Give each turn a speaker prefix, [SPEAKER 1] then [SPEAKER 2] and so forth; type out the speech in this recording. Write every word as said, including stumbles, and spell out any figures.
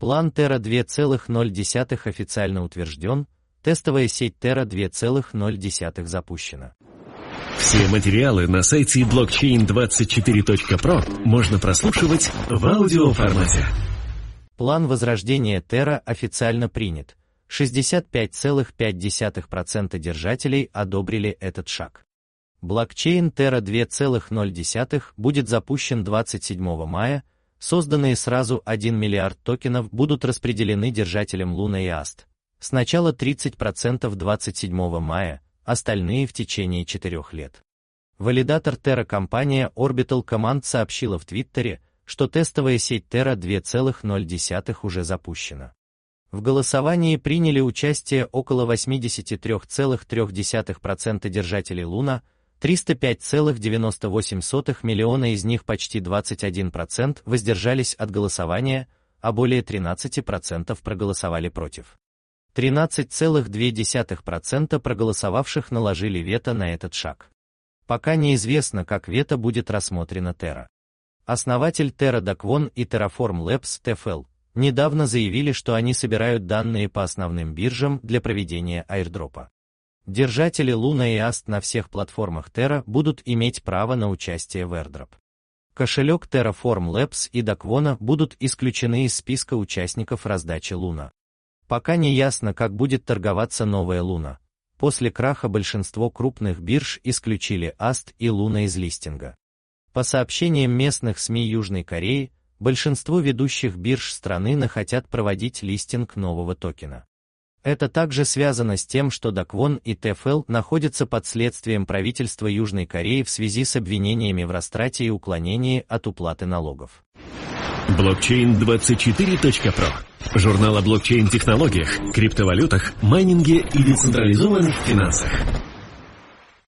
[SPEAKER 1] План Terra два целых ноль десятых официально утвержден, тестовая сеть Terra два целых ноль десятых запущена.
[SPEAKER 2] Все материалы на сайте блокчейн двадцать четыре точка про можно прослушивать в аудиоформате.
[SPEAKER 1] План возрождения Terra официально принят. шестьдесят пять целых пять десятых процента держателей одобрили этот шаг. Блокчейн Terra два целых ноль десятых будет запущен двадцать седьмого мая, созданные сразу один миллиард токенов будут распределены держателям Luna и Ast. Сначала тридцать процентов двадцать седьмого мая, остальные в течение четырёх лет. Валидатор Terra компания Orbital Command сообщила в Твиттере, что тестовая сеть Terra два целых ноль десятых уже запущена. В голосовании приняли участие около восемьдесят три целых три десятых процента держателей Luna, триста пять целых девяносто восемь сотых миллиона из них почти двадцать один процент воздержались от голосования, а более тринадцать процентов проголосовали против. тринадцать целых две десятых процента проголосовавших наложили вето на этот шаг. Пока неизвестно, как вето будет рассмотрено Terra. Основатель Terra Dakwon и Terraform Labs ти эф эл недавно заявили, что они собирают данные по основным биржам для проведения airdropа. Держатели Luna и Ast на всех платформах Terra будут иметь право на участие в airdrop. Кошелек Terraform Labs и Dakwon будут исключены из списка участников раздачи Luna. Пока не ясно, как будет торговаться новая Luna. После краха большинство крупных бирж исключили Ast и Luna из листинга. По сообщениям местных СМИ Южной Кореи, большинство ведущих бирж страны хотят проводить листинг нового токена. Это также связано с тем, что Dakwon и ти эф эл находятся под следствием правительства Южной Кореи в связи с обвинениями в растрате и уклонении от уплаты налогов.
[SPEAKER 2] блокчейн двадцать четыре точка про. Журнал о блокчейн-технологиях, криптовалютах, майнинге и децентрализованных финансах.